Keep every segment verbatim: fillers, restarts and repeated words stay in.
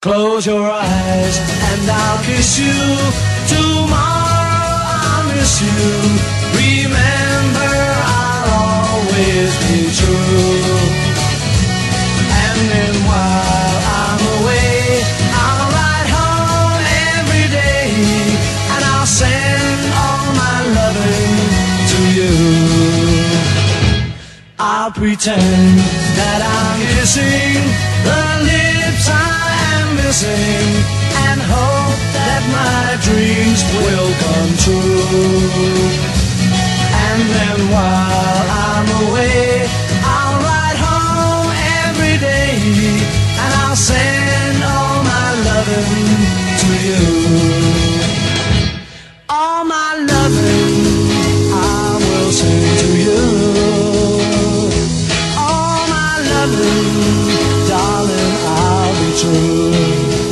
Close your eyes and I'll kiss you. Tomorrow I'll miss you. Remember, I'll always be true. And then while I'm away, I'll ride home every day, and I'll send all my loving to you. I'll pretend that I'm kissing the lips I am missing, and hope that my dreams will come true. And then while I'm away, I'll ride home every day, and I'll send all my loving to you. All my loving I will send to you. All my loving, darling, I'll be true.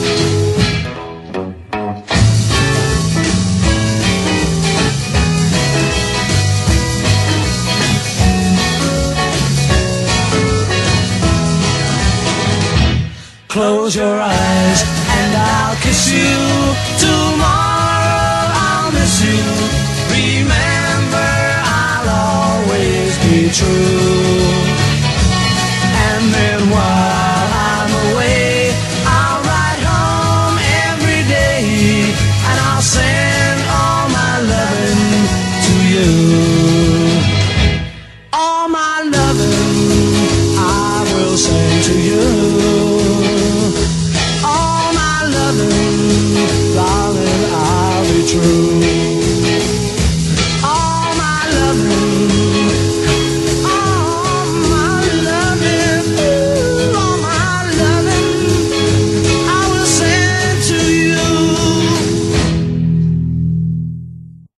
Close your eyes and I'll kiss you. Tomorrow I'll miss you. Remember, I'll always be true.